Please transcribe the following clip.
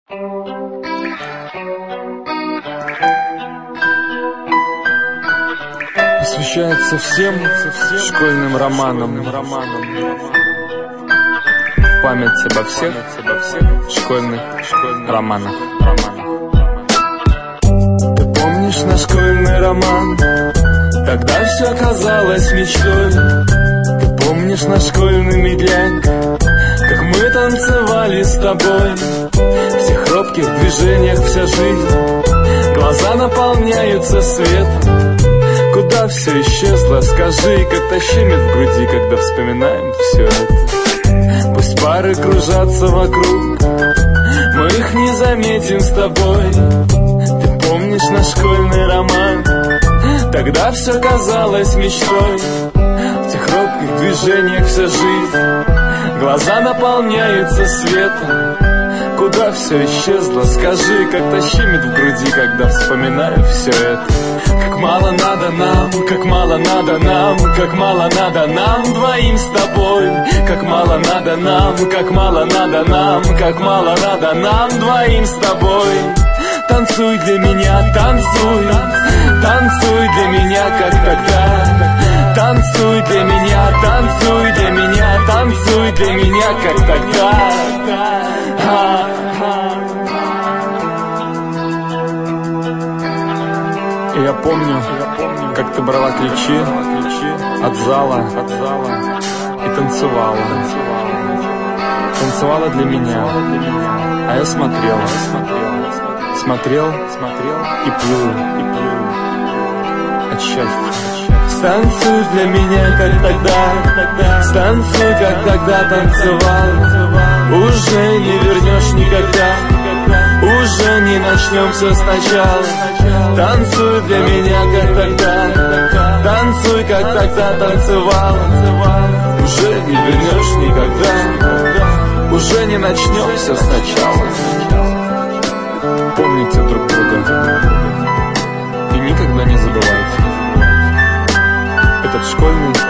Посвящается всем школьным романам, в память обо всех школьных романах. Ты помнишь наш школьный роман? Тогда все казалось мечтой. Ты помнишь наш школьный медляк? Как мы танцевали с тобой. В всех робких движениях вся жизнь. Глаза наполняются светом. Куда все исчезло, скажи, как-то щемит в груди, когда вспоминаем все это. Пусть пары кружатся вокруг, мы их не заметим с тобой. Ты помнишь наш школьный роман? Тогда все казалось мечтой. В тех робких движениях вся жизнь. Глаза наполняются светом. Куда все исчезло, скажи, как-то щемит в груди, когда вспоминаю все это. Как мало надо нам, как мало надо нам, как мало надо нам двоим с тобой. Как мало надо нам, как мало надо нам, как мало надо нам двоим с тобой. Танцуй для меня, танцуй, танцуй для меня, как тогда. Танцуй для меня, танцуй для меня, танцуй для меня, как тогда. Я помню, как ты брала ключи от зала и танцевала. Танцевала для меня, а я смотрел и плыл от счастья. Станцуй для меня, как тогда, станцуй, как тогда танцевал. Уже не вернешь никогда, уже не начнем все сначала. Танцуй для меня, как тогда, танцуй, как тогда танцевал. Уже не вернешь никогда, уже не начнем все сначала. Помните друг друга и никогда не забывайте. Этот школьный